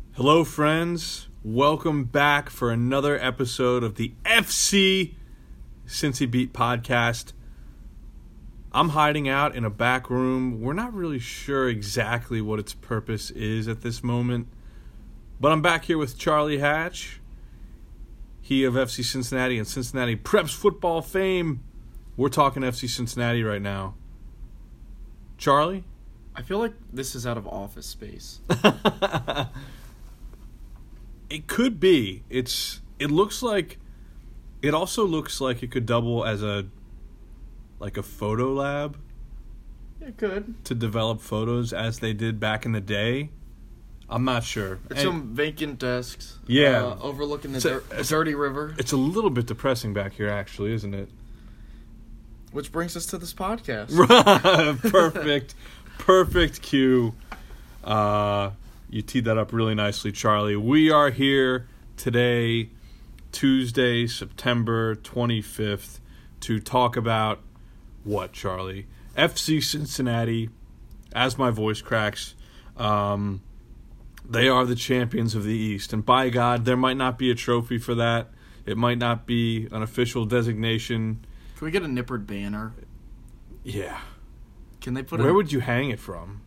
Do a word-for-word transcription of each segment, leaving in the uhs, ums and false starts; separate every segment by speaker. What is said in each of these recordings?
Speaker 1: Hello, friends. Welcome back for another episode of the F C Cincy Beat podcast. I'm hiding out in a back room. We're not really sure exactly what its purpose is at this moment, but I'm back here with Charlie Hatch, he of F C Cincinnati and Cincinnati Preps football fame. We're talking F C Cincinnati right now. Charlie?
Speaker 2: I feel like this is out of Office Space.
Speaker 1: It could be. It's. It looks like. It also looks like it could double as a, like a photo lab.
Speaker 2: It could.
Speaker 1: To develop photos as they did back in the day. I'm not sure.
Speaker 2: It's and, some vacant desks.
Speaker 1: Yeah.
Speaker 2: Uh, overlooking the,
Speaker 1: a,
Speaker 2: dir- the dirty river.
Speaker 1: It's a little bit depressing back here, actually, isn't it?
Speaker 2: Which brings us to this podcast.
Speaker 1: Perfect. Perfect cue. Uh... You teed that up really nicely, Charlie. We are here today, Tuesday, September twenty-fifth, to talk about what, Charlie? F C Cincinnati, as my voice cracks, um, they are the champions of the East. And by God, there might not be a trophy for that. It might not be an official designation.
Speaker 2: Can we get a Nippert banner?
Speaker 1: Yeah.
Speaker 2: Can they put
Speaker 1: Where
Speaker 2: a-
Speaker 1: would you hang it from?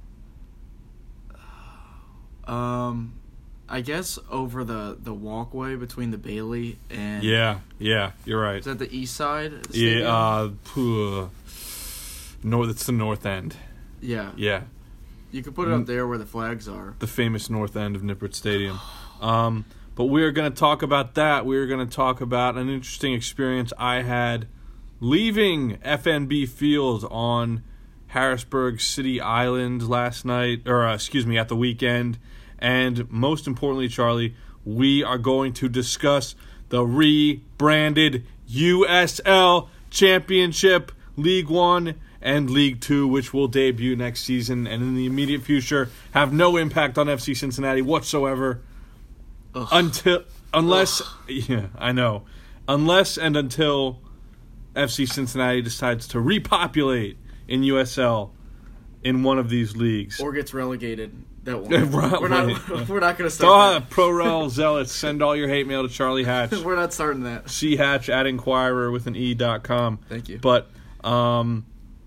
Speaker 2: Um, I guess over the, the walkway between the Bailey and...
Speaker 1: Yeah, yeah, you're right.
Speaker 2: Is that the east side? Of the
Speaker 1: yeah, uh, uh, north, it's the north end.
Speaker 2: Yeah.
Speaker 1: Yeah.
Speaker 2: You could put it up there where the flags are.
Speaker 1: The famous north end of Nippert Stadium. Um, but we are going to talk about that. We are going to talk about an interesting experience I had leaving F N B Field on Harrisburg City Island last night, or uh, excuse me, at the weekend. And most importantly, Charlie, we are going to discuss the rebranded U S L Championship, League One and League Two, which will debut next season and in the immediate future have no impact on F C Cincinnati whatsoever.
Speaker 2: Ugh.
Speaker 1: Until, unless,
Speaker 2: Ugh.
Speaker 1: yeah, I know, unless and until F C Cincinnati decides to repopulate in U S L in one of these leagues.
Speaker 2: Or gets relegated. That one.
Speaker 1: Right,
Speaker 2: we're not
Speaker 1: right.
Speaker 2: We're not going to start
Speaker 1: uh, Pro-Rel Zealots, send all your hate mail to Charlie Hatch.
Speaker 2: that. We're not starting that.
Speaker 1: C Hatch at Inquirer with an E dot com.
Speaker 2: Thank you.
Speaker 1: But, um,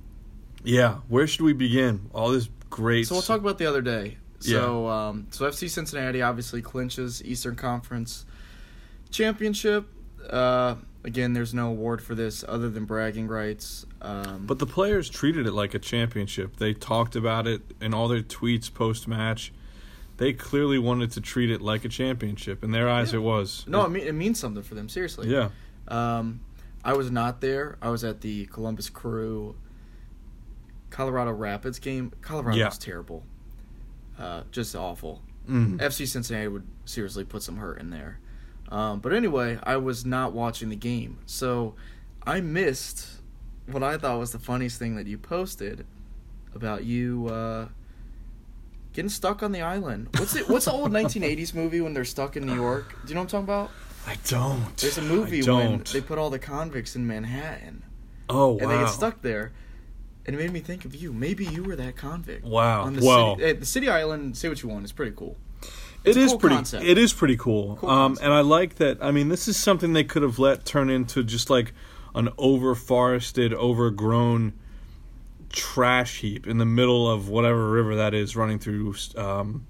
Speaker 1: yeah, where should we begin? All this great...
Speaker 2: So we'll talk about the other day. So, yeah. um, so F C Cincinnati obviously clinches Eastern Conference Championship. Uh, again, there's no award for this other than bragging rights. Um,
Speaker 1: but the players treated it like a championship. They talked about it in all their tweets post-match. They clearly wanted to treat it like a championship. In their eyes,
Speaker 2: yeah.
Speaker 1: it was.
Speaker 2: No, it, mean, it means something for them, seriously.
Speaker 1: Yeah.
Speaker 2: Um, I was not there. I was at the Columbus Crew Colorado Rapids game. Colorado
Speaker 1: yeah.
Speaker 2: was terrible. Uh, just awful.
Speaker 1: Mm.
Speaker 2: F C Cincinnati would seriously put some hurt in there. Um, but anyway, I was not watching the game. So I missed what I thought was the funniest thing that you posted about you uh, getting stuck on the island. What's it? What's the old nineteen eighties movie when they're stuck in New York? Do you know what I'm talking about?
Speaker 1: I don't.
Speaker 2: There's a movie
Speaker 1: I
Speaker 2: when
Speaker 1: don't.
Speaker 2: they put all the convicts in Manhattan.
Speaker 1: Oh, wow.
Speaker 2: And they get stuck there. And it made me think of you. Maybe you were that convict.
Speaker 1: Wow.
Speaker 2: On the
Speaker 1: Well,
Speaker 2: city, the city island, say what you want, it's pretty cool.
Speaker 1: It's
Speaker 2: It
Speaker 1: is
Speaker 2: cool
Speaker 1: pretty.
Speaker 2: concept.
Speaker 1: It is pretty cool.
Speaker 2: Cool
Speaker 1: um,
Speaker 2: concept.
Speaker 1: and I like that. I mean, this is something they could have let turn into just like an over-forested, overgrown trash heap in the middle of whatever river that is running through um,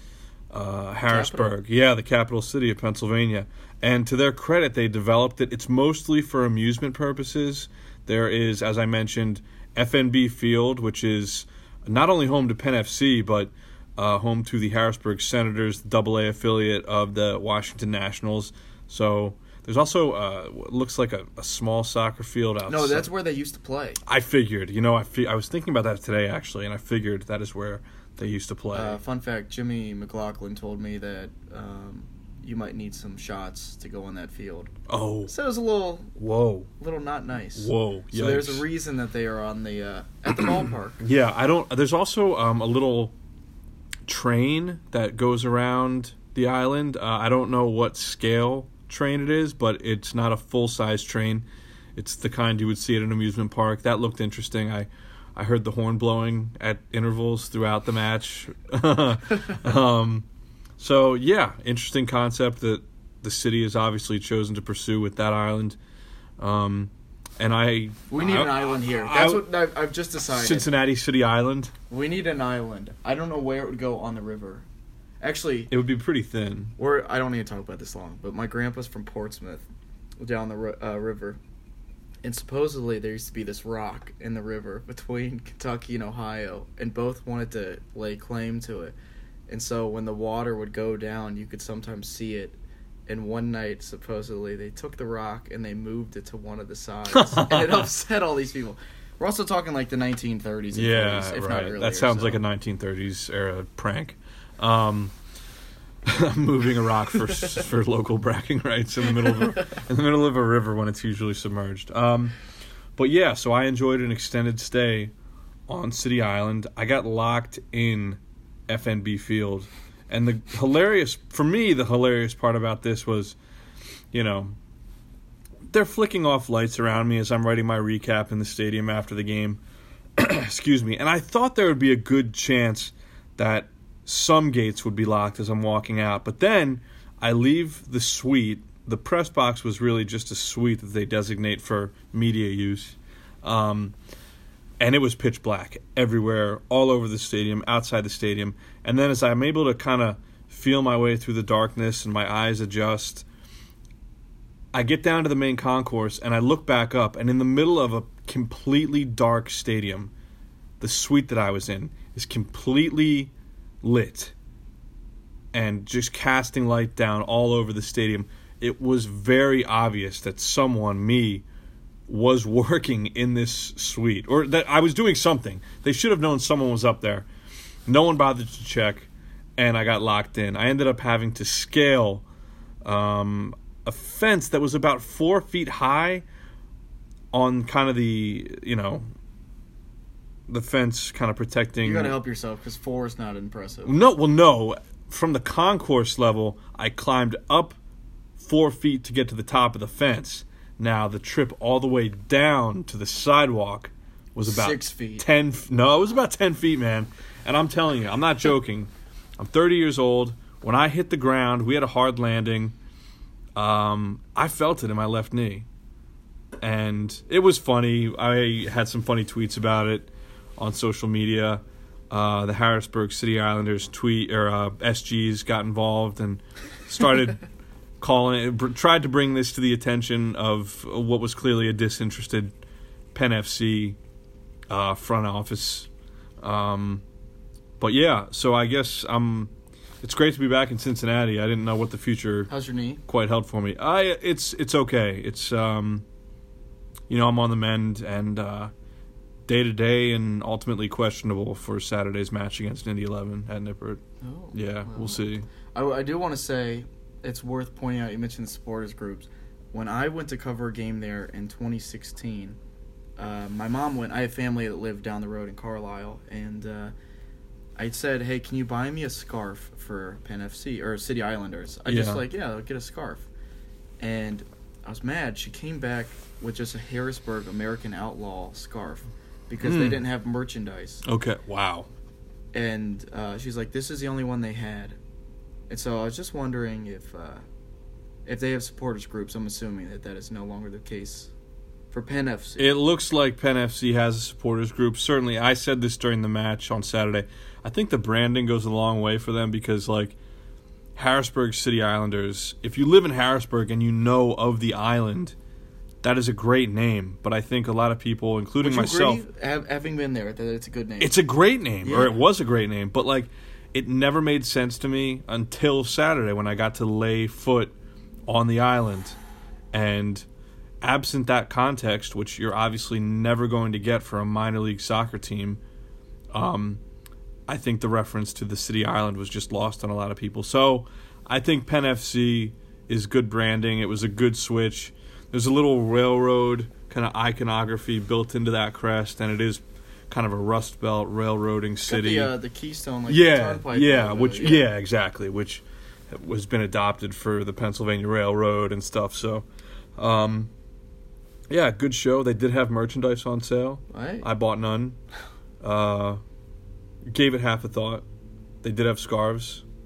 Speaker 1: uh, Harrisburg.
Speaker 2: Capital.
Speaker 1: Yeah, the capital city of Pennsylvania. And to their credit, they developed it. It's mostly for amusement purposes. There is, as I mentioned, F N B Field, which is not only home to Penn F C, but uh, home to the Harrisburg Senators, the double A affiliate of the Washington Nationals. So there's also uh, what looks like a, a small soccer field outside.
Speaker 2: No, that's where they used to play.
Speaker 1: I figured. You know, I, fi- I was thinking about that today, actually, and I figured that is where they used to play.
Speaker 2: Uh, fun fact, Jimmy McLaughlin told me that um, you might need some shots to go on that field.
Speaker 1: oh,
Speaker 2: So it was a little,
Speaker 1: whoa,
Speaker 2: little not nice.
Speaker 1: whoa.
Speaker 2: So
Speaker 1: yikes.
Speaker 2: there's a reason that they are on the uh, at the ballpark.
Speaker 1: Yeah, I don't. There's also um, a little train that goes around the island. Uh, I don't know what scale train it is, but it's not a full-size train. It's the kind you would see at an amusement park. That looked interesting. I, I heard the horn blowing at intervals throughout the match. um, So, yeah, interesting concept that the city has obviously chosen to pursue with that island. Um, and I...
Speaker 2: We need
Speaker 1: I,
Speaker 2: an island here. That's
Speaker 1: I,
Speaker 2: what I've, I've just decided.
Speaker 1: Cincinnati City Island.
Speaker 2: We need an island. I don't know where it would go on the river. Actually...
Speaker 1: It would be pretty thin.
Speaker 2: Or I don't need to talk about this long, but my grandpa's from Portsmouth, down the uh, river. And supposedly there used to be this rock in the river between Kentucky and Ohio, and both wanted to lay claim to it. And so when the water would go down, you could sometimes see it. And one night, supposedly, they took the rock and they moved it to one of the sides. And it upset all these people. We're also talking like the nineteen thirties and
Speaker 1: yeah,
Speaker 2: forties, if
Speaker 1: right.
Speaker 2: not earlier.
Speaker 1: That sounds
Speaker 2: so.
Speaker 1: like a nineteen thirties era prank. Um, moving a rock for for local bragging rights in the middle of a, in the middle of a river when it's usually submerged. Um, but yeah, so I enjoyed an extended stay on City Island. I got locked in F N B Field. And the hilarious, for me, the hilarious part about this was, you know, they're flicking off lights around me as I'm writing my recap in the stadium after the game. Excuse me. And I thought there would be a good chance that some gates would be locked as I'm walking out. But then I leave the suite. The press box was really just a suite that they designate for media use. Um, and it was pitch black everywhere, all over the stadium, outside the stadium. And then as I'm able to kind of feel my way through the darkness and my eyes adjust, I get down to the main concourse and I look back up, and in the middle of a completely dark stadium, the suite that I was in is completely lit and just casting light down all over the stadium. It was very obvious that someone, me, was working in this suite, or that I was doing something. They should have known someone was up there. No one bothered to check, and I got locked in. I ended up having to scale um, a fence that was about four feet high on kind of the, you know, the fence kind of protecting.
Speaker 2: You gotta help yourself, because four is not impressive.
Speaker 1: No, well, no. From the concourse level, I climbed up four feet to get to the top of the fence. Now, the trip all the way down to the sidewalk was about
Speaker 2: Six feet.
Speaker 1: ten. No, it was about ten feet, man. And I'm telling you, I'm not joking. I'm thirty years old. When I hit the ground, we had a hard landing. Um, I felt it in my left knee. And it was funny. I had some funny tweets about it on social media. Uh, the Harrisburg City Islanders tweet or uh, S Gs got involved and started calling, tried to bring this to the attention of what was clearly a disinterested Penn F C uh, front office. Um, but yeah, so I guess I'm. It's great to be back in Cincinnati. I didn't know what the future
Speaker 2: How's your knee?
Speaker 1: quite held for me. I it's it's okay. It's um, you know, I'm on the mend and uh, day to day and ultimately questionable for Saturday's match against Indy eleven at Nippert.
Speaker 2: Oh,
Speaker 1: Yeah,
Speaker 2: well.
Speaker 1: we'll see.
Speaker 2: I, I do want to say it's worth pointing out. You mentioned the supporters groups. When I went to cover a game there in twenty sixteen, uh, my mom went. I have family that lived down the road in Carlisle, and uh, I said, "Hey, can you buy me a scarf for Penn F C or City Islanders?" I
Speaker 1: Yeah.
Speaker 2: just like, yeah, I'll get a scarf. And I was mad. She came back with just a Harrisburg American Outlaw scarf because they
Speaker 1: Mm.
Speaker 2: didn't have merchandise.
Speaker 1: Okay, wow.
Speaker 2: And uh, she's like, "This is the only one they had." And so I was just wondering if uh, if they have supporters groups. I'm assuming that that is no longer the case for Penn F C.
Speaker 1: It looks like Penn F C has a supporters group. Certainly, I said this during the match on Saturday. I think the branding goes a long way for them because, like, Harrisburg City Islanders, if you live in Harrisburg and you know of the island, that is a great name. But I think a lot of people, including
Speaker 2: Would you
Speaker 1: myself,
Speaker 2: agree, have, having been there, that it's a good name?
Speaker 1: it's a great name, or
Speaker 2: Yeah.
Speaker 1: it was a great name. But, like, it never made sense to me until Saturday when I got to lay foot on the island. And absent that context, which you're obviously never going to get for a minor league soccer team, um, I think the reference to the City Island was just lost on a lot of people. So I think Penn F C is good branding. It was a good switch. There's a little railroad kind of iconography built into that crest, and it is kind of a Rust Belt railroading city.
Speaker 2: Got the, uh, the Keystone, like
Speaker 1: yeah,
Speaker 2: the turnpike
Speaker 1: yeah,
Speaker 2: logo,
Speaker 1: which yeah. exactly, which has been adopted for the Pennsylvania Railroad and stuff. So, um, yeah, good show. They did have merchandise on sale.
Speaker 2: Right.
Speaker 1: I bought none. Uh, gave it half a thought. They did have scarves.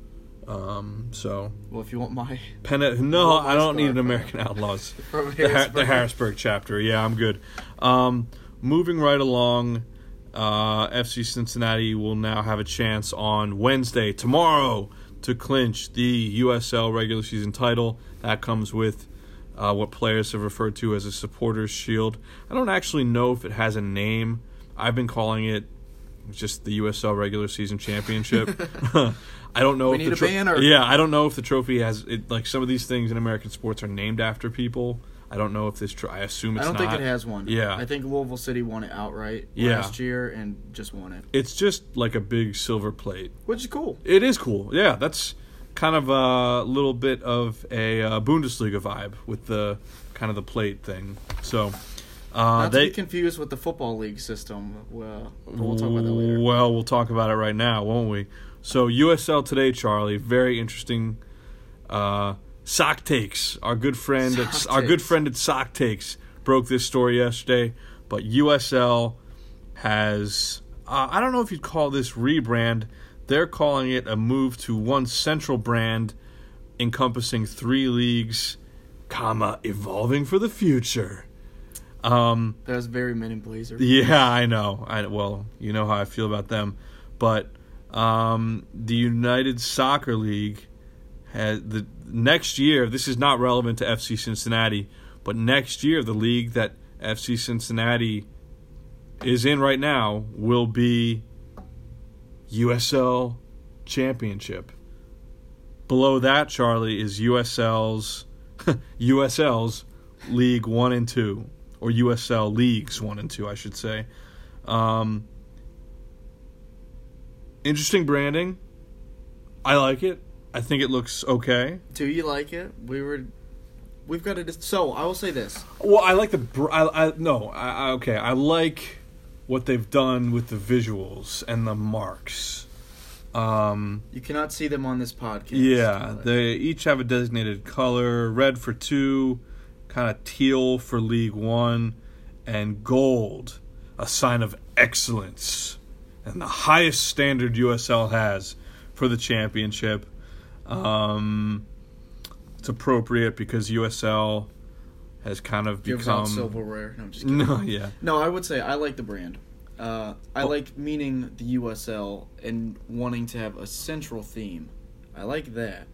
Speaker 1: Um, so
Speaker 2: Well, if you want my
Speaker 1: Pen- no,
Speaker 2: want my
Speaker 1: I don't need
Speaker 2: scarf
Speaker 1: an American Outlaws.
Speaker 2: from
Speaker 1: The, Har-
Speaker 2: Harrisburg.
Speaker 1: the Harrisburg chapter. Yeah, I'm good. Um, moving right along, uh, F C Cincinnati will now have a chance on Wednesday, tomorrow, to clinch the U S L regular season title. That comes with uh, what players have referred to as a supporters shield. I don't actually know if it has a name. I've been calling it just the U S L regular season championship. I don't know
Speaker 2: We
Speaker 1: if
Speaker 2: need
Speaker 1: the
Speaker 2: a
Speaker 1: tro-
Speaker 2: banner.
Speaker 1: Yeah, I don't know if the trophy has it. Like some of these things in American sports are named after people. I don't know if this. Tro- I assume it's
Speaker 2: I don't
Speaker 1: not.
Speaker 2: think it has one.
Speaker 1: Yeah.
Speaker 2: I think Louisville City won it outright
Speaker 1: Yeah.
Speaker 2: last year and just won it,
Speaker 1: It's just like a big silver plate.
Speaker 2: which is cool.
Speaker 1: It is cool. Yeah, that's kind of a little bit of a uh, Bundesliga vibe with the kind of the plate thing. So uh,
Speaker 2: Not
Speaker 1: they
Speaker 2: to be confused with the football league system. Well, but we'll talk about that later.
Speaker 1: Well, we'll talk about it right now, won't we? So U S L Today, Charlie, very interesting. Uh, Sock Takes, our good friend, at,
Speaker 2: Sock
Speaker 1: our good
Speaker 2: Takes.
Speaker 1: friend at Sock Takes, broke this story yesterday. But U S L has, uh, I don't know if you'd call this rebrand. They're calling it a move to one central brand, encompassing three leagues, comma evolving for the future. Um,
Speaker 2: That was very Men in Blazer.
Speaker 1: yeah, I know. I well, you know how I feel about them, but um, the United Soccer League has the next year. This is not relevant to F C Cincinnati, but next year the league that F C Cincinnati is in right now will be U S L Championship. Below that, Charlie, is U S L's U S L's League One and Two. Or U S L Leagues one and two, I should say. Um, interesting branding. I like it. I think it looks okay.
Speaker 2: Do you like it? We were, we've got to. Dis- so I will say this.
Speaker 1: Well, I like the. Br- I, I no. I, I okay. I like what they've done with the visuals and the marks. Um,
Speaker 2: You cannot see them on this podcast.
Speaker 1: yeah,
Speaker 2: but-
Speaker 1: they each have a designated color: red for two, kind of teal for League One, and gold, a sign of excellence and the highest standard U S L has for the championship. Um, it's appropriate because U S L has kind of
Speaker 2: gives
Speaker 1: become
Speaker 2: out silverware. No, I'm just kidding.
Speaker 1: no, yeah,
Speaker 2: No, I would say I like the brand. Uh, I
Speaker 1: Oh.
Speaker 2: like meaning the U S L and wanting to have a central theme. I like that.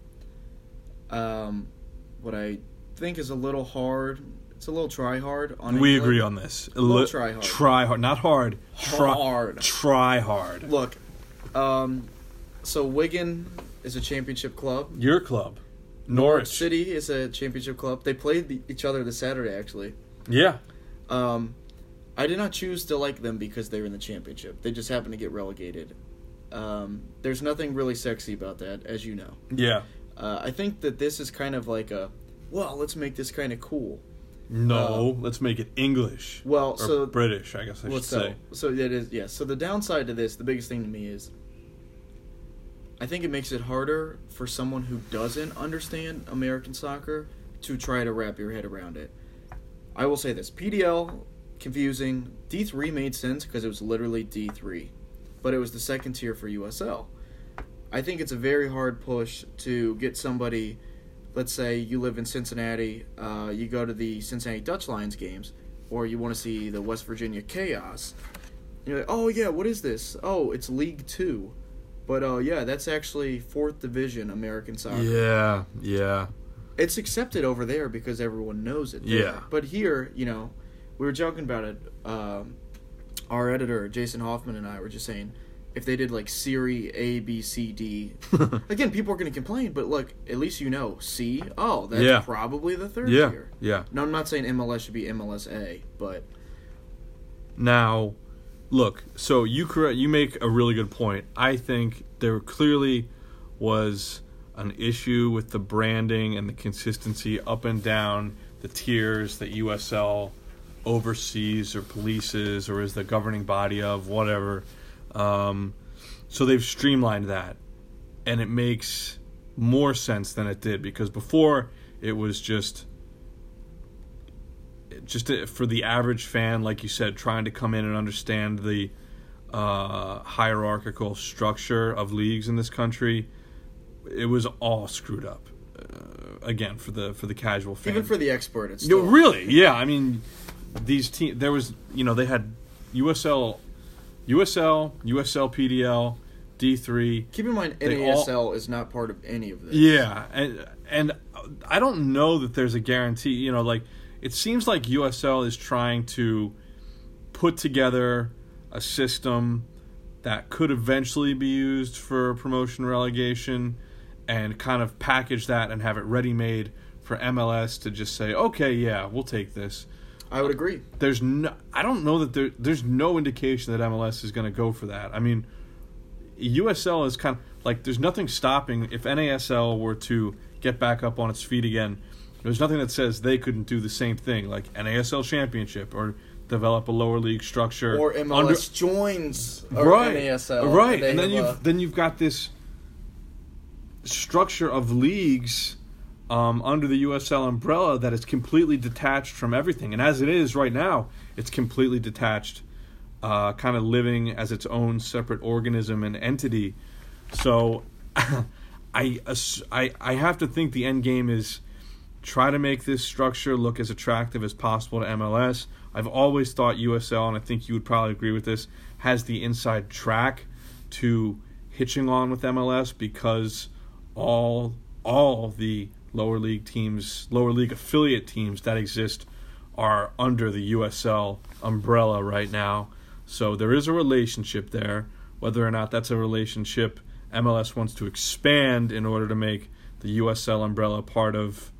Speaker 2: Um, what I think is a little hard. It's a little try hard. On
Speaker 1: we
Speaker 2: England.
Speaker 1: agree on this. A
Speaker 2: little
Speaker 1: li-
Speaker 2: try hard.
Speaker 1: Try hard, not hard. Try,
Speaker 2: Hard.
Speaker 1: Try hard.
Speaker 2: Look, um, so Wigan is a championship club.
Speaker 1: Your club,
Speaker 2: Norwich
Speaker 1: Norwich.
Speaker 2: City is a championship club. They played the, each other this Saturday, actually.
Speaker 1: Yeah,
Speaker 2: Um, I did not choose to like them because they were in the championship. They just happened to get relegated. Um, there's nothing really sexy about that, as you know.
Speaker 1: yeah.
Speaker 2: Uh, I think that this is kind of like a, well, let's make this kind of cool.
Speaker 1: No, let's make it English.
Speaker 2: Well,
Speaker 1: or
Speaker 2: so
Speaker 1: British, I guess I should
Speaker 2: What's
Speaker 1: say.
Speaker 2: that? So it is, yeah. So the downside to this, the biggest thing to me is, I think it makes it harder for someone who doesn't understand American soccer to try to wrap your head around it. I will say this: P D L, confusing. D three made sense because it was literally D three, but it was the second tier for U S L. I think it's a very hard push to get somebody. Let's say you live in Cincinnati, uh, you go to the Cincinnati Dutch Lions games, or you want to see the West Virginia Chaos. You're like, oh yeah, what is this? Oh, it's League Two, but uh, yeah, that's actually Fourth Division American soccer.
Speaker 1: Yeah, yeah.
Speaker 2: It's accepted over there because everyone knows it. there.
Speaker 1: Yeah.
Speaker 2: But here, you know, we were joking about it. Um, our editor Jason Hoffman and I were just saying, if they did like Serie A, B, C, D, again, people are going to complain. But look, at least you know C. Oh, that's
Speaker 1: Yeah.
Speaker 2: probably the third
Speaker 1: Yeah,
Speaker 2: tier.
Speaker 1: yeah.
Speaker 2: No, I'm not saying M L S should be M L S A, but
Speaker 1: Now, look, so you correct, you make a really good point. I think there clearly was an issue with the branding and the consistency up and down the tiers that U S L oversees or polices or is the governing body of, whatever. Um, so they've streamlined that, and it makes more sense than it did, because before it was just just a, for the average fan, like you said, trying to come in and understand the uh, hierarchical structure of leagues in this country. it was all screwed up. Uh, again, for the for the casual fan.
Speaker 2: Even for the expert, it's
Speaker 1: You
Speaker 2: still...
Speaker 1: know, really, yeah. I mean, these teams. There was, you know, they had U S L, U S L, U S L P D L, D three.
Speaker 2: Keep in mind,
Speaker 1: They
Speaker 2: N A S L
Speaker 1: all-
Speaker 2: is not part of any of this.
Speaker 1: Yeah, and and I don't know that there's a guarantee. You know, like it seems like U S L is trying to put together a system that could eventually be used for promotion relegation, and kind of package that and have it ready-made for M L S to just say, okay, yeah, we'll take this.
Speaker 2: I would agree.
Speaker 1: There's no, I don't know that there, there's no indication that M L S is going to go for that. I mean, U S L is kind of, like, there's nothing stopping, if N A S L were to get back up on its feet again, there's nothing that says they couldn't do the same thing, like N A S L Championship, or develop a lower league structure.
Speaker 2: Or M L S
Speaker 1: under,
Speaker 2: joins or
Speaker 1: right,
Speaker 2: N A S L.
Speaker 1: right,
Speaker 2: and
Speaker 1: and then
Speaker 2: have
Speaker 1: you've
Speaker 2: a-
Speaker 1: then you've got this structure of leagues um, under the U S L umbrella that is completely detached from everything. And as it is right now, it's completely detached, uh, kind of living as its own separate organism and entity. So I, ass- I I have to think the end game is try to make this structure look as attractive as possible to M L S. I've always thought U S L, and I think you would probably agree with this, has the inside track to hitching on with M L S because all all the lower league teams, lower league affiliate teams that exist are under the U S L umbrella right now. So there is a relationship there. Whether or not that's a relationship M L S wants to expand in order to make the U S L umbrella part of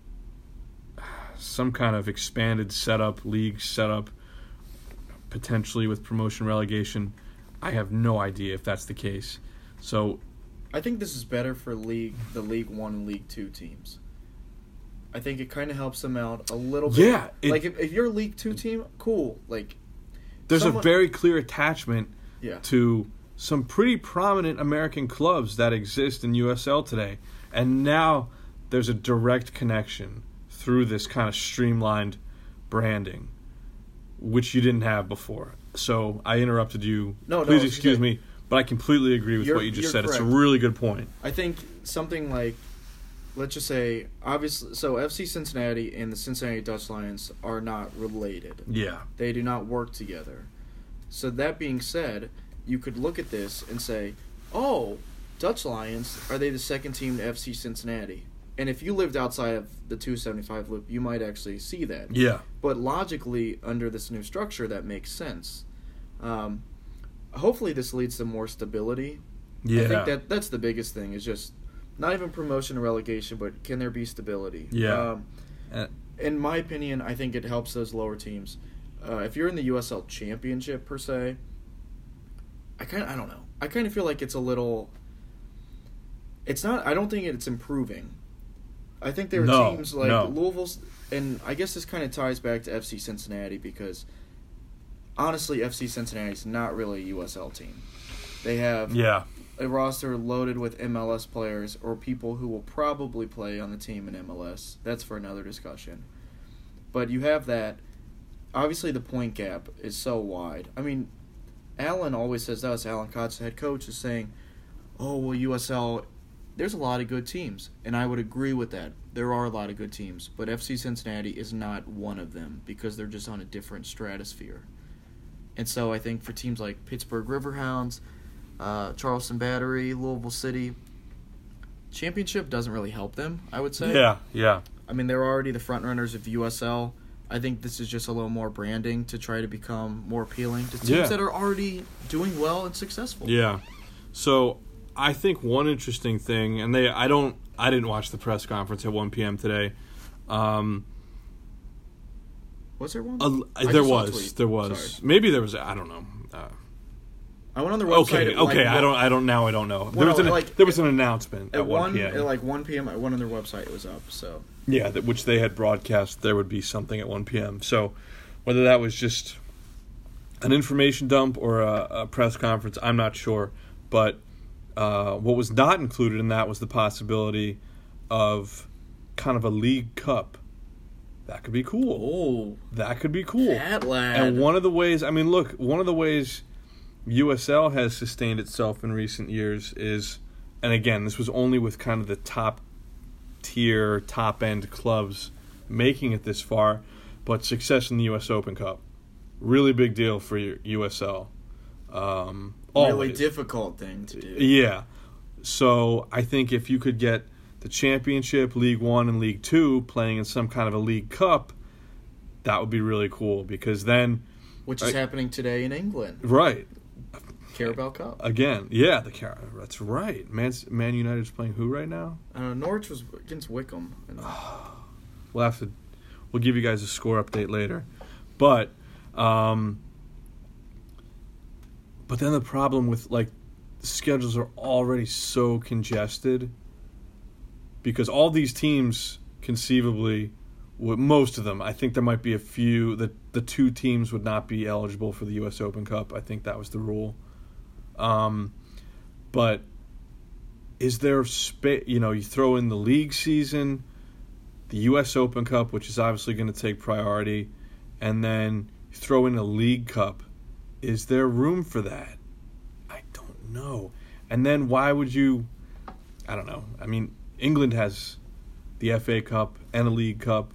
Speaker 1: some kind of expanded setup, league setup, potentially with promotion relegation, I have no idea if that's the case. So
Speaker 2: I think this is better for league the League One and League Two teams. I think it kind of helps them out a little bit.
Speaker 1: Yeah, it-
Speaker 2: like if, if you're a League Two team, cool. Like
Speaker 1: there's
Speaker 2: someone-
Speaker 1: a very clear attachment
Speaker 2: yeah,
Speaker 1: to some pretty prominent American clubs that exist in U S L today. And now there's a direct connection through this kind of streamlined branding, which you didn't have before. So I interrupted you.
Speaker 2: No, no,
Speaker 1: Please
Speaker 2: it's
Speaker 1: excuse
Speaker 2: okay.
Speaker 1: me, but I completely agree with
Speaker 2: You're-
Speaker 1: what you just
Speaker 2: you're
Speaker 1: said. It's a
Speaker 2: correct.
Speaker 1: really good point.
Speaker 2: I think something like, let's just say, obviously, so F C Cincinnati and the Cincinnati Dutch Lions are not related.
Speaker 1: Yeah.
Speaker 2: They do not work together. So that being said, you could look at this and say, oh, Dutch Lions, are they the second team to F C Cincinnati? And if you lived outside of the two seventy-five loop, you might actually see that.
Speaker 1: Yeah.
Speaker 2: But logically, under this new structure, that makes sense. Um, hopefully this leads to more stability.
Speaker 1: Yeah.
Speaker 2: I think that that's the biggest thing, is just not even promotion or relegation, but can there be stability?
Speaker 1: Yeah.
Speaker 2: Um,
Speaker 1: Uh,
Speaker 2: in my opinion, I think it helps those lower teams. Uh, if you're in the U S L Championship, per se, I kind of, I don't know. I kind of feel like it's a little... It's not... I don't think it's improving. I think there are
Speaker 1: No,
Speaker 2: teams like
Speaker 1: no.
Speaker 2: Louisville's... And I guess this kind of ties back to F C Cincinnati because, honestly, F C Cincinnati is not really a U S L team. They have
Speaker 1: yeah.
Speaker 2: a roster loaded with M L S players or people who will probably play on the team in M L S. That's for another discussion. But you have that. Obviously, the point gap is so wide. I mean, Alan always says to us, Alan Kotz, the head coach, is saying, oh, well, U S L, there's a lot of good teams. And I would agree with that. There are a lot of good teams. But F C Cincinnati is not one of them because they're just on a different stratosphere. And so I think for teams like Pittsburgh Riverhounds, uh, Charleston Battery, Louisville City, championship doesn't really help them, I would say.
Speaker 1: Yeah. Yeah.
Speaker 2: I mean, they're already the front runners of U S L. I think this is just a little more branding to try to become more appealing to teams
Speaker 1: Yeah.
Speaker 2: that are already doing well and successful.
Speaker 1: Yeah. So I think one interesting thing, and they, I don't, I didn't watch the press conference at one p.m. today. Um,
Speaker 2: Was there one?
Speaker 1: a,
Speaker 2: I
Speaker 1: there
Speaker 2: just saw a
Speaker 1: was,
Speaker 2: tweet.
Speaker 1: there was,
Speaker 2: Sorry.
Speaker 1: maybe there was. I don't know. Uh,
Speaker 2: I went on their website.
Speaker 1: okay,
Speaker 2: at,
Speaker 1: okay.
Speaker 2: like,
Speaker 1: I don't, I don't. Now I don't know. There
Speaker 2: Well,
Speaker 1: was an,
Speaker 2: like,
Speaker 1: there was an announcement at,
Speaker 2: At
Speaker 1: one
Speaker 2: one,
Speaker 1: p.m.
Speaker 2: at like one p.m. I went on their website. It was up. So
Speaker 1: Yeah, that, which they had broadcast. There would be something at one p.m. So whether that was just an information dump or a, a press conference, I'm not sure. But uh, what was not included in that was the possibility of kind of a league cup. That could be cool.
Speaker 2: oh,
Speaker 1: That could be cool.
Speaker 2: that lad.
Speaker 1: And one of the ways, I mean, look, one of the ways U S L has sustained itself in recent years is and again, this was only with kind of the top tier, top end clubs making it this far, but success in the U S Open Cup, really big deal for your U S L. Um,
Speaker 2: really
Speaker 1: always.
Speaker 2: difficult thing to do.
Speaker 1: Yeah. So I think if you could get the Championship, League One, and League Two playing in some kind of a League Cup, that would be really cool because then...
Speaker 2: Which is I, happening today in England.
Speaker 1: Right.
Speaker 2: Carabao Cup.
Speaker 1: Again, yeah, the Car- that's right. Man, Man United's playing who right now?
Speaker 2: Uh, Norwich was against Wickham.
Speaker 1: We'll have to... We'll give you guys a score update later. But... Um, but then the problem with, like, schedules are already so congested because all these teams conceivably, most of them, I think there might be a few that the two teams would not be eligible for the U S Open Cup. I think that was the rule. Um, but is there space? You know, you throw in the league season, the U S Open Cup, which is obviously going to take priority, and then you throw in a League Cup. Is there room for that? I don't know. And then why would you... I don't know. I mean, England has the F A Cup and a League Cup,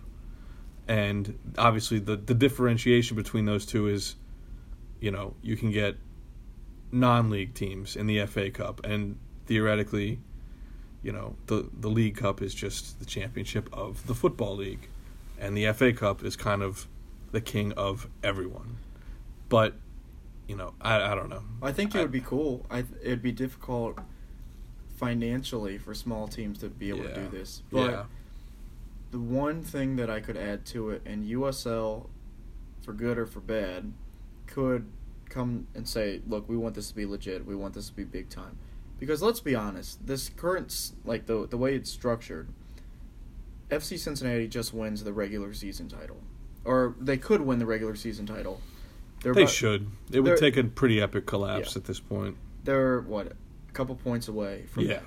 Speaker 1: and obviously the, the differentiation between those two is, you know, you can get non-league teams in the F A Cup, and theoretically, you know, the, the League Cup is just the championship of the Football League, and the F A Cup is kind of the king of everyone. But... You know, I I don't know.
Speaker 2: I think it would be cool. I it would be difficult financially for small teams to be able
Speaker 1: yeah.
Speaker 2: to do this. But
Speaker 1: yeah.
Speaker 2: the one thing that I could add to it, and U S L, for good or for bad, could come and say, look, we want this to be legit. We want this to be big time. Because let's be honest, this current, like the the way it's structured, F C Cincinnati just wins the regular season title. Or they could win the regular season title. They're
Speaker 1: they
Speaker 2: about,
Speaker 1: should. It would take a pretty epic collapse
Speaker 2: yeah.
Speaker 1: at this point.
Speaker 2: They're, what, a couple points away from
Speaker 1: yeah.
Speaker 2: that.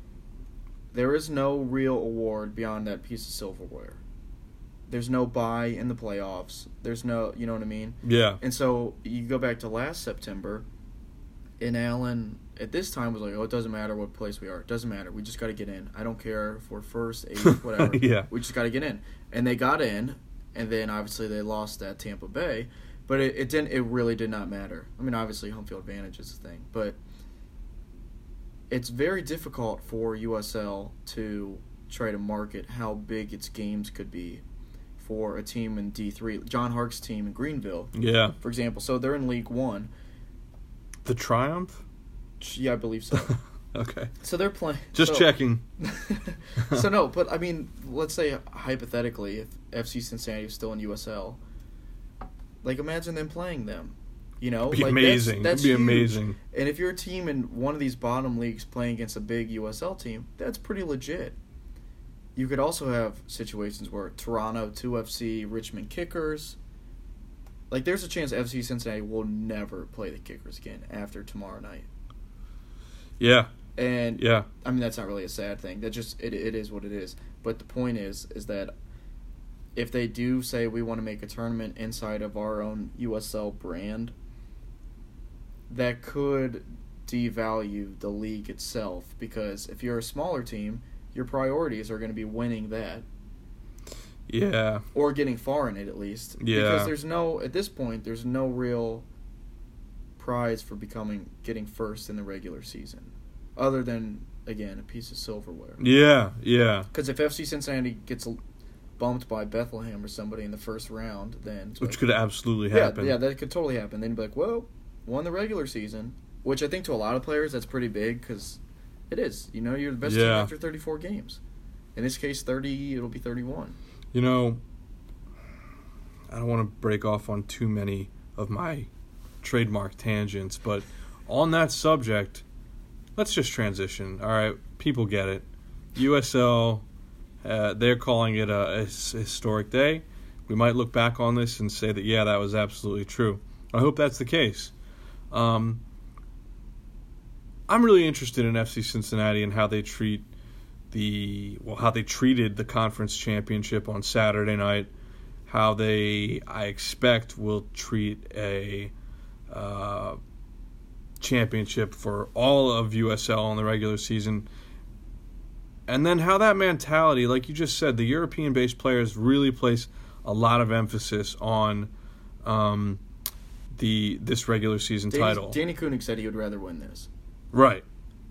Speaker 2: There is no real award beyond that piece of silverware. There's no bye in the playoffs. There's no, you know what I mean?
Speaker 1: Yeah.
Speaker 2: And so you go back to last September, and Allen at this time was like, oh, it doesn't matter what place we are. It doesn't matter. We just got to get in. I don't care if we're first, eighth, whatever.
Speaker 1: yeah.
Speaker 2: We just got to get in. And they got in, and then obviously they lost at Tampa Bay. But it, it didn't. It really did not matter. I mean, obviously, home field advantage is a thing, but it's very difficult for U S L to try to market how big its games could be for a team in D three. John Hark's team in Greenville,
Speaker 1: yeah,
Speaker 2: for example. So they're in League One.
Speaker 1: The Triumph?
Speaker 2: Yeah, I believe so.
Speaker 1: Okay.
Speaker 2: So they're playing.
Speaker 1: Just
Speaker 2: so,
Speaker 1: checking.
Speaker 2: So no, but I mean, let's say hypothetically, if F C Cincinnati is still in U S L. Like, imagine them playing them, you know?
Speaker 1: It'd be
Speaker 2: like,
Speaker 1: amazing.
Speaker 2: That's, that's
Speaker 1: It'd be
Speaker 2: huge.
Speaker 1: amazing.
Speaker 2: And if you're a team in one of these bottom leagues playing against a big U S L team, that's pretty legit. You could also have situations where Toronto, two F C, Richmond Kickers. Like, there's a chance F C Cincinnati will never play the Kickers again after tomorrow night.
Speaker 1: Yeah.
Speaker 2: And,
Speaker 1: yeah.
Speaker 2: I mean, that's not really a sad thing. That just, it it is what it is. But the point is, is that if they do say we want to make a tournament inside of our own U S L brand, that could devalue the league itself, because if you're a smaller team, your priorities are going to be winning that.
Speaker 1: Yeah.
Speaker 2: Or getting far in it, at least.
Speaker 1: Yeah.
Speaker 2: Because there's no, at this point, there's no real prize for becoming, getting first in the regular season. Other than, again, a piece of silverware.
Speaker 1: Yeah, yeah.
Speaker 2: Because if F C Cincinnati gets bumped by Bethlehem or somebody in the first round, then
Speaker 1: which
Speaker 2: like,
Speaker 1: could absolutely
Speaker 2: yeah,
Speaker 1: happen.
Speaker 2: Yeah, that could totally happen. Then you'd be like, well, won the regular season, which I think to a lot of players that's pretty big, because it is. You know, you're the best
Speaker 1: yeah.
Speaker 2: team after thirty-four games. In this case, thirty. It'll be thirty-one.
Speaker 1: You know, I don't want to break off on too many of my trademark tangents, but on that subject, let's just transition. All right, people get it. U S L. Uh, they're calling it a, a historic day. We might look back on this and say that, yeah, that was absolutely true. I hope that's the case. Um, I'm really interested in F C Cincinnati and how they treat the well, how they treated the conference championship on Saturday night. How they, I expect, will treat a uh, championship for all of U S L in the regular season. And then how that mentality, like you just said, the European-based players really place a lot of emphasis on um, the this regular season
Speaker 2: Danny,
Speaker 1: title.
Speaker 2: Danny Koenig said he would rather win this.
Speaker 1: Right.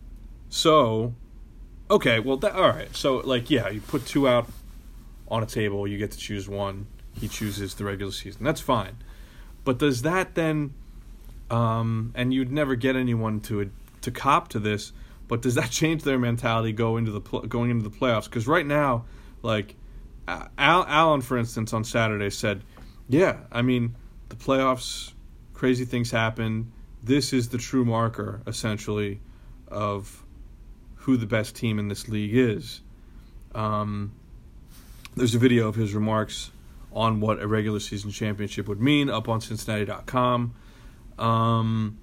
Speaker 1: So, okay, well, that, all right. So, like, yeah, you put two out on a table, you get to choose one. He chooses the regular season. That's fine. But does that then, um, and you'd never get anyone to to cop to this, but does that change their mentality go into the pl- going into the playoffs? Because right now, like, Al- Alan, for instance, on Saturday said, yeah, I mean, the playoffs, crazy things happen. This is the true marker, essentially, of who the best team in this league is. Um, there's a video of his remarks on what a regular season championship would mean up on Cincinnati dot com. Um,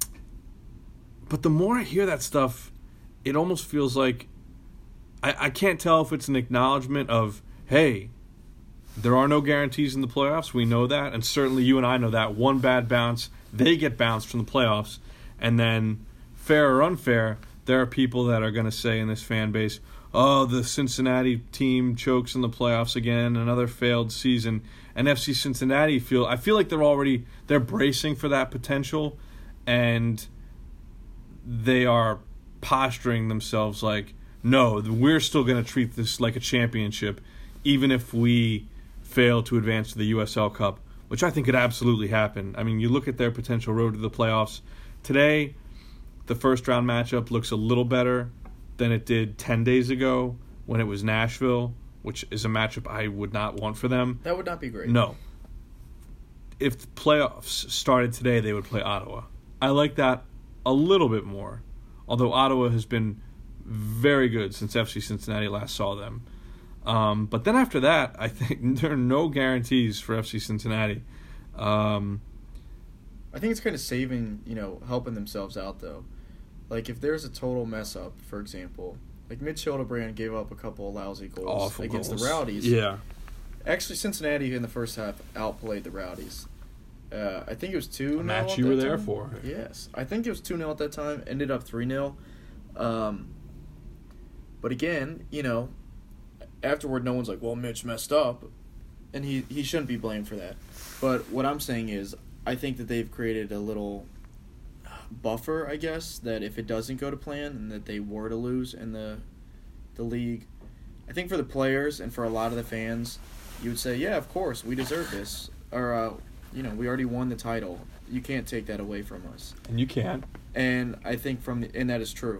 Speaker 1: but the more I hear that stuff, it almost feels like I, I can't tell if it's an acknowledgement of, hey, there are no guarantees in the playoffs. We know that, and certainly you and I know that. One bad bounce, they get bounced from the playoffs. And then, fair or unfair, there are people that are going to say in this fan base, oh, the Cincinnati team chokes in the playoffs again, another failed season. And F C Cincinnati feel I feel like they're already they're bracing for that potential, and they are posturing themselves like, no, we're still going to treat this like a championship, even if we fail to advance to the U S L Cup, which I think could absolutely happen. I mean, you look at their potential road to the playoffs. Today, the first round matchup looks a little better than it did ten days ago when it was Nashville, which is a matchup I would not want for them.
Speaker 2: That would not be great.
Speaker 1: No. If the playoffs started today, they would play Ottawa. I like that a little bit more, although Ottawa has been very good since F C Cincinnati last saw them. Um, but then after that, I think there are no guarantees for F C Cincinnati. Um,
Speaker 2: I think it's kind of saving, you know, helping themselves out, though. Like, if there's a total mess-up, for example, like Mitch Hildebrand gave up a couple of lousy goals
Speaker 1: awful
Speaker 2: against
Speaker 1: goals.
Speaker 2: the Rowdies.
Speaker 1: Yeah.
Speaker 2: Actually, Cincinnati in the first half outplayed the Rowdies. Uh, I think it was two nil.
Speaker 1: A match
Speaker 2: at
Speaker 1: you
Speaker 2: that
Speaker 1: were there
Speaker 2: time.
Speaker 1: for.
Speaker 2: Yes. I think it was two nil at that time. Ended up three nil. Um, but again, you know, afterward, no one's like, well, Mitch messed up. And he, he shouldn't be blamed for that. But what I'm saying is, I think that they've created a little buffer, I guess, that if it doesn't go to plan and that they were to lose in the the league, I think for the players and for a lot of the fans, you would say, yeah, of course, we deserve this. Or, uh, you know, we already won the title. You can't take that away from us.
Speaker 1: And you can.
Speaker 2: And I think from the, and that is true.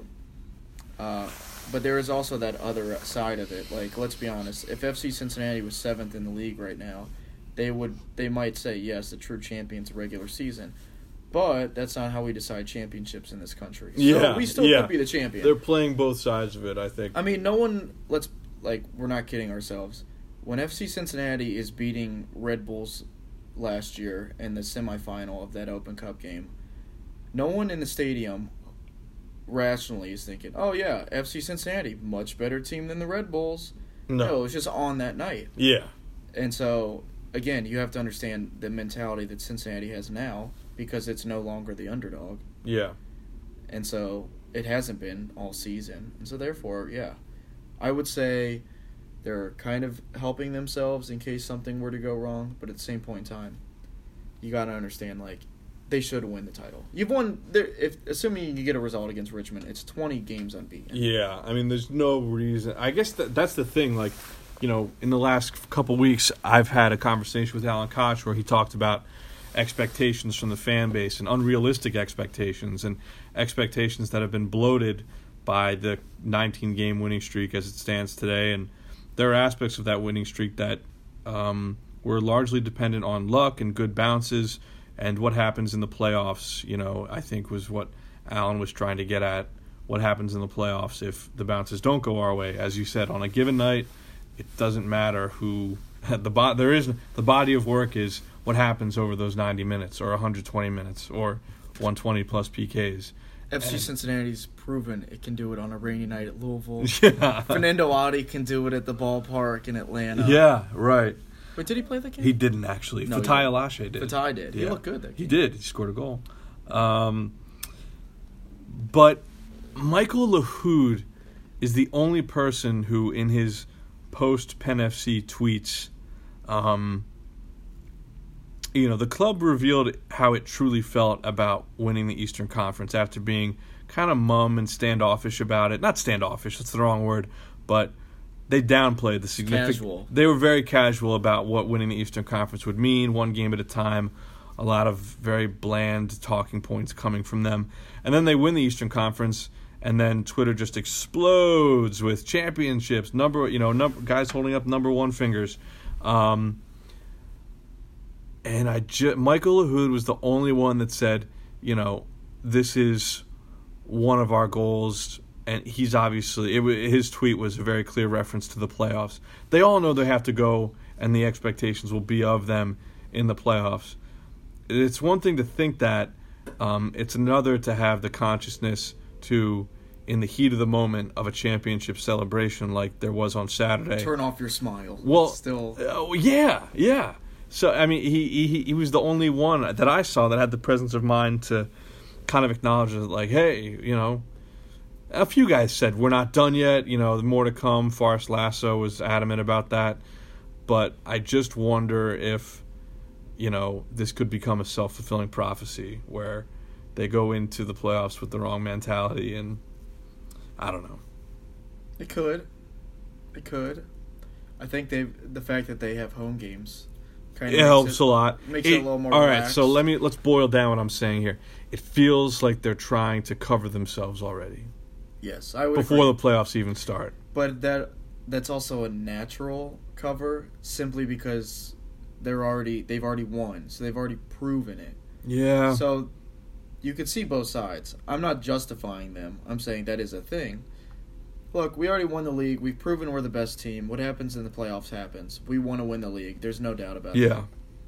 Speaker 2: Uh, but there is also that other side of it. Like, let's be honest, if F C Cincinnati was seventh in the league right now, they would they might say, yes, the true champion's a regular season. But that's not how we decide championships in this country. So
Speaker 1: yeah,
Speaker 2: we still
Speaker 1: yeah.
Speaker 2: could be the champion.
Speaker 1: They're playing both sides of it, I think.
Speaker 2: I mean, no one, let's, like, we're not kidding ourselves. When F C Cincinnati is beating Red Bulls last year in the semifinal of that Open Cup game, no one in the stadium rationally is thinking, oh, yeah, F C Cincinnati, much better team than the Red Bulls.
Speaker 1: No.
Speaker 2: No, it was just on that night.
Speaker 1: Yeah.
Speaker 2: And so, again, you have to understand the mentality that Cincinnati has now because it's no longer the underdog.
Speaker 1: Yeah.
Speaker 2: And so it hasn't been all season. And so, therefore, yeah, I would say they're kind of helping themselves in case something were to go wrong. But at the same point in time, you got to understand, like, they should win the title. You've won, there, if assuming you get a result against Richmond, it's twenty games unbeaten.
Speaker 1: Yeah, I mean, there's no reason. I guess that that's the thing. Like, you know, in the last couple weeks, I've had a conversation with Alan Koch where he talked about expectations from the fan base and unrealistic expectations and expectations that have been bloated by the nineteen-game winning streak as it stands today. And there are aspects of that winning streak that um, were largely dependent on luck and good bounces. And what happens in the playoffs, you know, I think was what Alan was trying to get at. What happens in the playoffs if the bounces don't go our way? As you said, on a given night, it doesn't matter who the bo- there is the body of work is what happens over those ninety minutes or one hundred twenty minutes or one hundred twenty plus P Ks.
Speaker 2: F C and Cincinnati's proven it can do it on a rainy night at Louisville.
Speaker 1: Yeah.
Speaker 2: Fernando Adi can do it at the ballpark in Atlanta.
Speaker 1: Yeah, right.
Speaker 2: Wait, did he play that game?
Speaker 1: He didn't actually.
Speaker 2: No,
Speaker 1: Fatai Alashe did.
Speaker 2: Fatai did. He
Speaker 1: Yeah.
Speaker 2: looked good that game.
Speaker 1: He did. He scored a goal. Um, But Michael Lahoud is the only person who, in his post-Penn F C tweets, um, you know, the club revealed how it truly felt about winning the Eastern Conference after being kind of mum and standoffish about it. Not standoffish, that's the wrong word, but they downplayed the significance.
Speaker 2: Casual.
Speaker 1: They were very casual about what winning the Eastern Conference would mean, one game at a time. A lot of very bland talking points coming from them. And then they win the Eastern Conference, and then Twitter just explodes with championships, number, you know, number, guys holding up number one fingers. Um, and I ju- Michael Lahoud was the only one that said, you know, this is one of our goals. And he's obviously, it, his tweet was a very clear reference to the playoffs. They all know they have to go, and the expectations will be of them in the playoffs. It's one thing to think that. Um, it's another to have the consciousness to, in the heat of the moment of a championship celebration like there was on Saturday,
Speaker 2: turn off your smile.
Speaker 1: Well,
Speaker 2: still,
Speaker 1: uh, yeah, yeah. So I mean, he, he he was the only one that I saw that had the presence of mind to kind of acknowledge it, like, hey, you know, a few guys said we're not done yet. You know, more to come. Forrest Lasso was adamant about that, but I just wonder if, you know, this could become a self-fulfilling prophecy where they go into the playoffs with the wrong mentality, and I don't know.
Speaker 2: It could. It could. I think they the fact that they have home games kind of
Speaker 1: it helps it, a lot.
Speaker 2: Makes
Speaker 1: it,
Speaker 2: it a little more
Speaker 1: all
Speaker 2: relaxed.
Speaker 1: right, so let me let's boil down what I'm saying here. It feels like they're trying to cover themselves already.
Speaker 2: Yes, I would
Speaker 1: before
Speaker 2: agree.
Speaker 1: the playoffs even start.
Speaker 2: But that that's also a natural cover, simply because they're already they've already won, so they've already proven it.
Speaker 1: Yeah.
Speaker 2: So you could see both sides. I'm not justifying them. I'm saying that is a thing. Look, we already won the league. We've proven we're the best team. What happens in the playoffs happens. We want to win the league. There's no doubt about it.
Speaker 1: Yeah.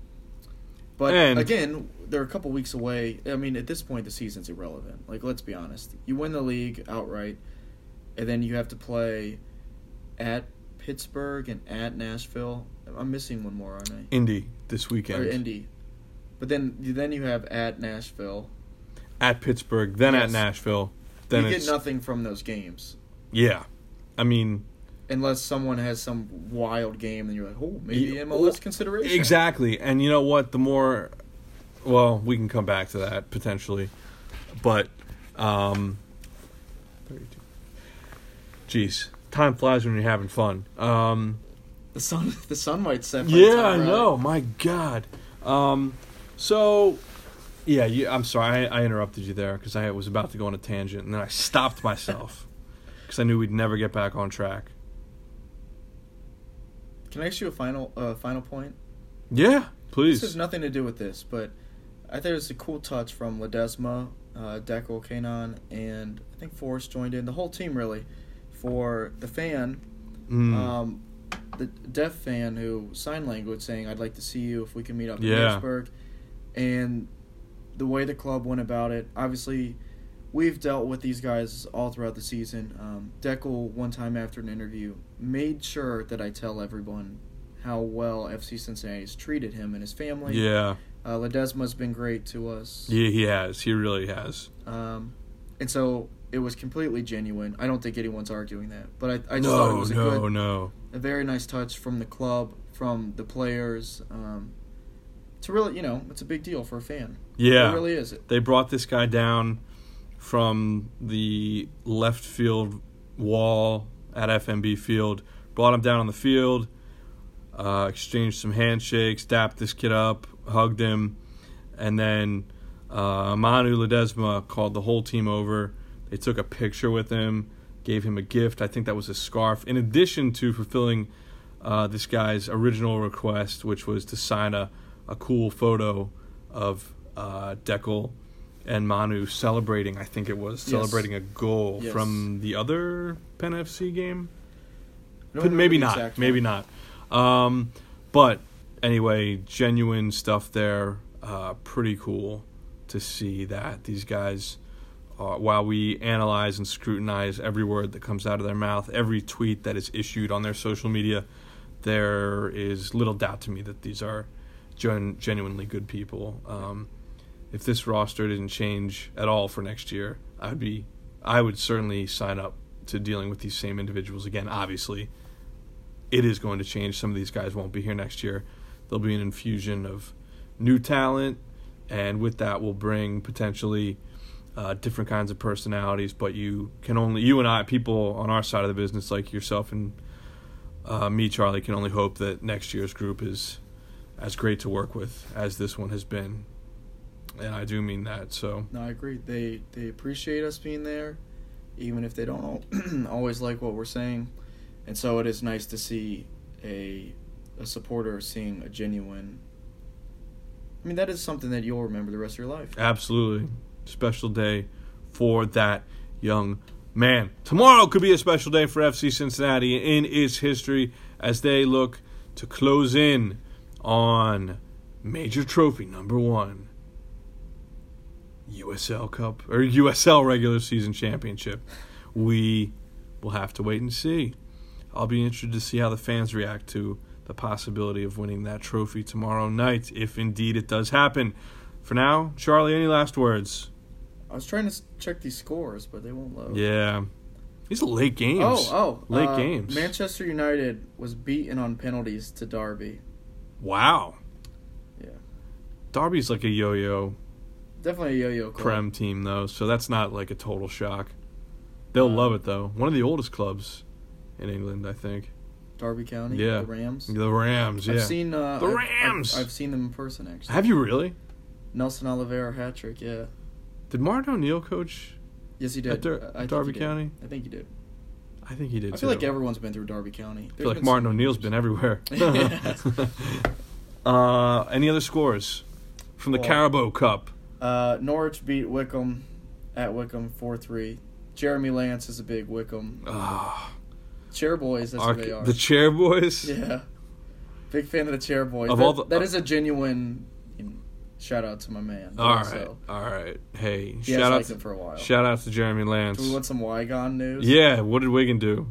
Speaker 2: But
Speaker 1: and,
Speaker 2: again, they're a couple weeks away. I mean, at this point, the season's irrelevant. Like, let's be honest. You win the league outright, and then you have to play at Pittsburgh and at Nashville. I'm missing one more, aren't I?
Speaker 1: Indy this weekend.
Speaker 2: Or Indy. But then then you have at Nashville.
Speaker 1: At Pittsburgh, then
Speaker 2: Yes.
Speaker 1: at Nashville. Then
Speaker 2: you
Speaker 1: it's,
Speaker 2: get nothing from those games.
Speaker 1: Yeah. I mean...
Speaker 2: Unless someone has some wild game, then you're like, oh, maybe
Speaker 1: Yeah,
Speaker 2: M L S consideration.
Speaker 1: Exactly. And you know what? The more... Well, we can come back to that, potentially. But, um... thirty-two. Jeez. Time flies when you're having fun. Um...
Speaker 2: The sun, the sun might set. by the
Speaker 1: Yeah,
Speaker 2: time
Speaker 1: I
Speaker 2: we're
Speaker 1: know.
Speaker 2: out.
Speaker 1: My God. Um, so, yeah, you, I'm sorry. I, I interrupted you there because I was about to go on a tangent, and then I stopped myself because I knew we'd never get back on track.
Speaker 2: Can I ask you a final, uh, final point?
Speaker 1: Yeah, please.
Speaker 2: This has nothing to do with this, but I think it's a cool touch from Ledesma, uh, Dekel, Kanon, and I think Forrest joined in. The whole team, really, for the fan.
Speaker 1: Mm.
Speaker 2: Um, the deaf fan who sign language saying, I'd like to see you if we can meet up in
Speaker 1: Yeah.
Speaker 2: Pittsburgh. And the way the club went about it, obviously we've dealt with these guys all throughout the season. Um, Dekel, one time after an interview, made sure that I tell everyone how well F C Cincinnati has treated him and his family.
Speaker 1: Yeah.
Speaker 2: Uh, Ledesma's been great to us.
Speaker 1: Yeah, he has. He really has.
Speaker 2: Um, and so it was completely genuine. I don't think anyone's arguing that. But I, I just
Speaker 1: no,
Speaker 2: thought it was a
Speaker 1: no,
Speaker 2: good...
Speaker 1: no.
Speaker 2: a very nice touch from the club, from the players. Um, it's a really, you know, it's a big deal for a fan.
Speaker 1: Yeah.
Speaker 2: It really is.
Speaker 1: They brought this guy down from the left field wall at F M B Field, brought him down on the field, uh, exchanged some handshakes, dapped this kid up, hugged him, and then uh, Manu Ledesma called the whole team over. They took a picture with him, gave him a gift. I think that was a scarf. In addition to fulfilling uh, this guy's original request, which was to sign a, a cool photo of uh, Dekel and Manu celebrating, I think it was,
Speaker 2: Yes.
Speaker 1: celebrating a goal
Speaker 2: Yes.
Speaker 1: from the other Penn F C game?
Speaker 2: I don't
Speaker 1: But maybe
Speaker 2: remember the
Speaker 1: not.
Speaker 2: exact
Speaker 1: Maybe
Speaker 2: one.
Speaker 1: not. Um, but anyway, genuine stuff there. Uh, pretty cool to see that these guys... Uh, while we analyze and scrutinize every word that comes out of their mouth, every tweet that is issued on their social media, there is little doubt to me that these are gen- genuinely good people. Um, if this roster didn't change at all for next year, I would be, I would certainly sign up to dealing with these same individuals again. Obviously, it is going to change. Some of these guys won't be here next year. There'll be an infusion of new talent, and with that will bring potentially uh, different kinds of personalities. But you can only, you and I, people on our side of the business like yourself and uh, me, Charlie, can only hope that next year's group is as great to work with as this one has been. And I do mean that. So
Speaker 2: no, I agree. They they appreciate us being there, even if they don't always like what we're saying. And so it is nice to see a a supporter seeing a genuine. I mean, that is something that you'll remember the rest of your life.
Speaker 1: Absolutely. Special day for that young man. Tomorrow could be a special day for F C Cincinnati in its history as they look to close in on major trophy number one. U S L Cup, or U S L regular season championship. We will have to wait and see. I'll be interested to see how the fans react to the possibility of winning that trophy tomorrow night, if indeed it does happen. For now, Charlie, any last words?
Speaker 2: I was trying to check these scores, but they won't load.
Speaker 1: Yeah. These are late games.
Speaker 2: Oh, oh.
Speaker 1: Late
Speaker 2: uh,
Speaker 1: games.
Speaker 2: Manchester United was beaten on penalties to Derby.
Speaker 1: Wow.
Speaker 2: Yeah.
Speaker 1: Derby's like a yo-yo
Speaker 2: Definitely a yo-yo club.
Speaker 1: Prem team, though, so that's not like a total shock. They'll
Speaker 2: Um,
Speaker 1: love it, though. One of the oldest clubs in England, I think.
Speaker 2: Derby County,
Speaker 1: Yeah.
Speaker 2: the Rams.
Speaker 1: The Rams, yeah.
Speaker 2: I've seen uh,
Speaker 1: The
Speaker 2: I've-
Speaker 1: Rams!
Speaker 2: I've, I've seen them in person, actually.
Speaker 1: Have you really?
Speaker 2: Nelson Oliveira hat trick, yeah.
Speaker 1: Did Martin O'Neill coach
Speaker 2: Yes, he did.
Speaker 1: at Der-
Speaker 2: I- I think
Speaker 1: Derby
Speaker 2: he did.
Speaker 1: County?
Speaker 2: I think he did.
Speaker 1: I think he did,
Speaker 2: I
Speaker 1: too.
Speaker 2: feel like everyone's been through Derby County.
Speaker 1: I feel like Martin O'Neill's been everywhere. uh, any other scores from the
Speaker 2: Well,
Speaker 1: Carabao Cup?
Speaker 2: Uh, Norwich beat Wickham at Wickham four three. Jeremy Lance is a big Wickham.
Speaker 1: Ah,
Speaker 2: Chair boys, that's
Speaker 1: our-
Speaker 2: what they are.
Speaker 1: the Chair Boys?
Speaker 2: Yeah. Big fan of the Chair boys.
Speaker 1: Of
Speaker 2: that,
Speaker 1: all the-
Speaker 2: that is a genuine you know, shout out to my man.
Speaker 1: All right,
Speaker 2: So,
Speaker 1: all right. Hey,
Speaker 2: he
Speaker 1: shout
Speaker 2: has
Speaker 1: out
Speaker 2: liked
Speaker 1: to
Speaker 2: him for a while.
Speaker 1: shout out to Jeremy Lance.
Speaker 2: Do we want some Wygon news?
Speaker 1: Yeah, what did Wigan do?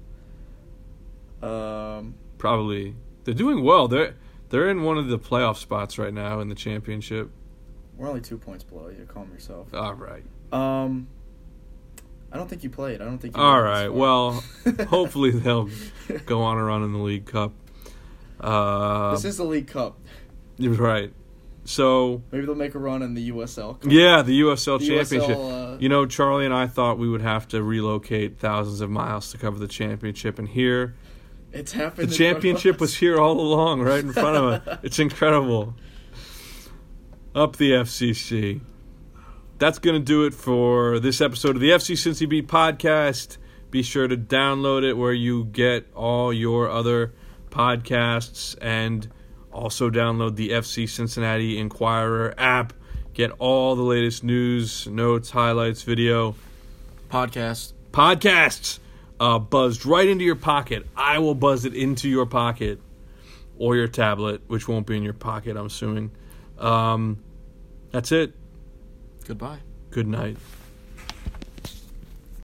Speaker 2: Um,
Speaker 1: Probably they're doing well. They're they're in one of the playoff spots right now in the championship.
Speaker 2: we're only two points below you. Calm yourself.
Speaker 1: All right.
Speaker 2: Um, I don't think you played. I don't think you
Speaker 1: All
Speaker 2: made it this
Speaker 1: right.
Speaker 2: far.
Speaker 1: Well, hopefully they'll go on a run in the League Cup. Uh,
Speaker 2: This is the League Cup.
Speaker 1: You're right. So
Speaker 2: Maybe they'll make a run in the U S L Cup.
Speaker 1: yeah, the U S L
Speaker 2: The U S L,
Speaker 1: championship.
Speaker 2: uh,
Speaker 1: You know, Charlie and I thought we would have to relocate thousands of miles to cover the championship, and here
Speaker 2: It's
Speaker 1: the
Speaker 2: happened. in front of
Speaker 1: championship
Speaker 2: us.
Speaker 1: was here all along, right in front of us. It's incredible. Up the F C C. That's going to do it for this episode of the F C Cincy Beat podcast. Be sure to download it where you get all your other podcasts, and also download the F C Cincinnati Inquirer app. Get all the latest news, notes, highlights, video,
Speaker 2: podcast.
Speaker 1: podcasts uh, buzzed right into your pocket. I will buzz it into your pocket or your tablet, which won't be in your pocket, I'm assuming. Um, that's it.
Speaker 2: Goodbye.
Speaker 1: Good night.